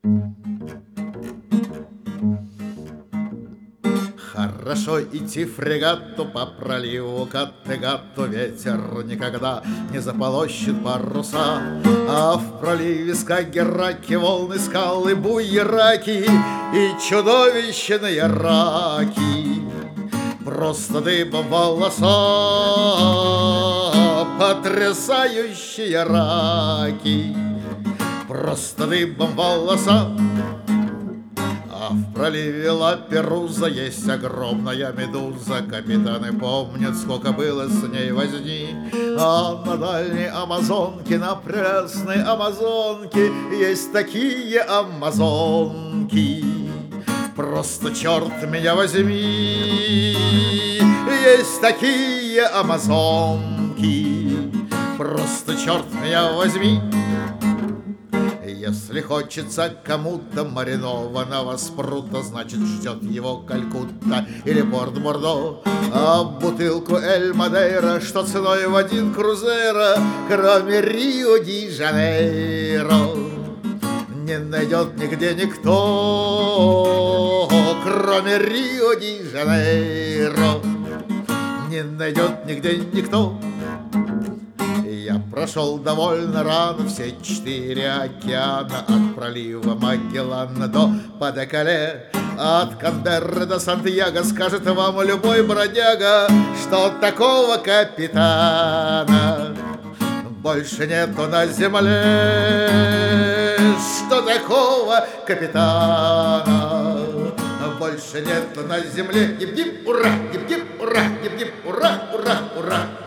Хорошо идти фрегату по проливу Каттегату, ветер никогда не заполощет паруса, а в проливе Скагерраки волны, скалы, буераки и чудовищные раки. Просто дыбом волоса потрясающие раки, просто дыбом волоса. А в проливе Ла-Перуза есть огромная медуза. Капитаны помнят, сколько было с ней возни. А на дальней Амазонке, на прелестной Амазонке есть такие амазонки. Просто черт меня возьми, есть такие амазонки. Просто черт меня возьми. Если хочется кому-то маринованного спрута, значит, ждет его Калькутта или Порт-Бордо. А бутылку Эль-Мадейра, что ценой в 1 крузейро, кроме Рио-де-Жанейро, не найдет нигде никто, кроме Рио-де-Жанейро, не найдет нигде никто. Я прошел довольно рано все 4 океана, от пролива Магеллана до Падекале, от Канберры до Сантьяго. Скажет вам любой бродяга, что такого капитана больше нету на земле, что такого капитана больше нету на земле. Гип-гип, ура, гип-гип, ура, гип-гип, ура, ура, ура.